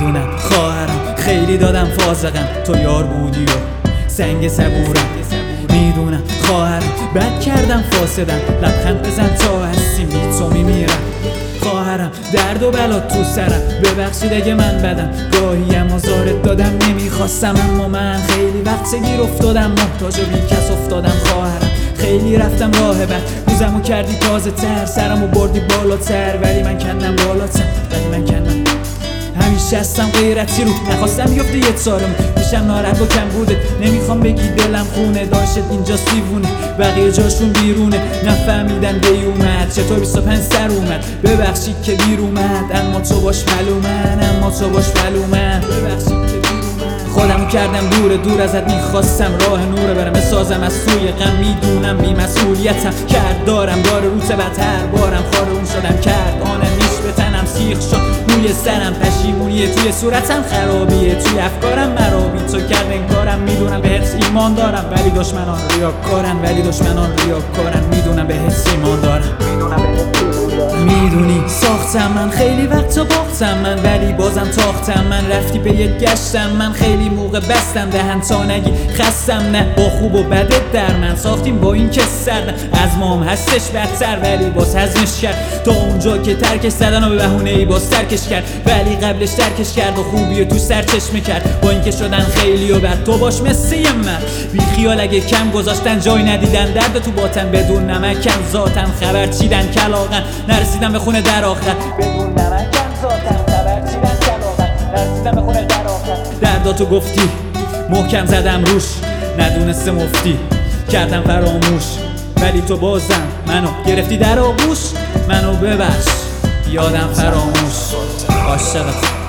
میدونم خواهرم خیلی دادم فازقم، تو یار بودی و سنگ صبورم. میدونم خواهرم بد کردم فاسدم، لبخند بزن تا هستی تو میمیرم. خواهرم درد و بلا تو سرم، ببخشید اگه من بدم، گاهیم آزارت دادم نمیخواستم، اما من خیلی وقت گیر افتادم، محتاج و بی کس افتادم. خواهرم خیلی رفتم راه بد، روزمو کردی تازه تر، سرمو بردی بالاتر، ولی من کندم بالاتر، همیشه هستم غیرتی رو، نخواستم بیفته یه تارم، میشم ناراحت و کم بوده، نمیخوام بگی دلم خونه، داشت اینجا سیوونه، بقیه جاشون بیرونه، نفهمیدن دی اومد چطور 25 سر اومد، ببخشید که دیر اومد، اما تو باش ملومن، ببخشید که دیر اومد. خودمو کردم دور ازت، میخواستم راه نوره برم بسازم از سوی غم، میدونم بی مسئولیتم، کرد دارم داره روت بدتر، بارم خار اون شدم، کرد آنم نیش به تنم سیخ شد روی سرم، پشیمونیه توی صورتم، خرابیه توی افکارم، مرا بی تو کرد انکارم، میدونم بهت ایمان دارم ولی دشمنان ریاکارن، میدونم بهت ایمان دارم. میدونی ساختم من خیلی وقت باختم من، ولی بازم تاختم من، رفتی به یک گشتم من، خیلی موقع بستم دهن تا نگی خستم، نه با خوب و بدت در من ساختیم، با این که سردم از مام هستش بدتر، ولی باز هضمش کرد تا اونجا که ترکش زدن و به بهونه ای باز ترکش کرد، ولی قبلش ترکش کرد و خوبی تو سر چشمه کرد، با اینکه شدن خیلی و بد تو باش مثل من، بی خیال اگه کم گذاشتن جای ندیدن، درد تو باطن بدون نمکن ذاتن، خبر چیدن کلاغن نرسیدم به خونه در آخر، بدون نمکن ذاتن، خبر چیدن کلاغن نرسیدم به خونه در آخر. درداتو گفتی محکم زدم روش، ندونسته مفتی کردم فراموش، ولی تو بازم منو گرفتی در آغوش، منو ببخش یادم فراموش، عاشقت.